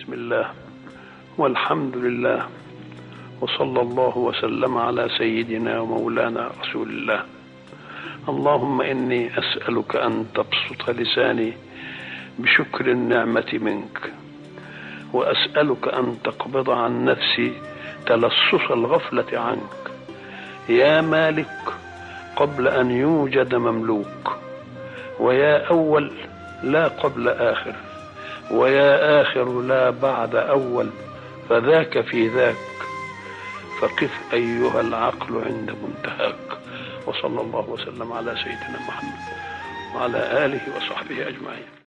بسم الله والحمد لله وصلى الله وسلم على سيدنا ومولانا رسول الله. اللهم إني أسألك أن تبسط لساني بشكر النعمة منك، وأسألك أن تقبض عن نفسي تلصص الغفلة عنك يا مالك قبل أن يوجد مملوك، ويا أول لا قبل آخر، ويا آخر لا بعد أول، فذاك في ذاك، فقف أيها العقل عند منتهاك. وصلى الله وسلم على سيدنا محمد وعلى آله وصحبه أجمعين.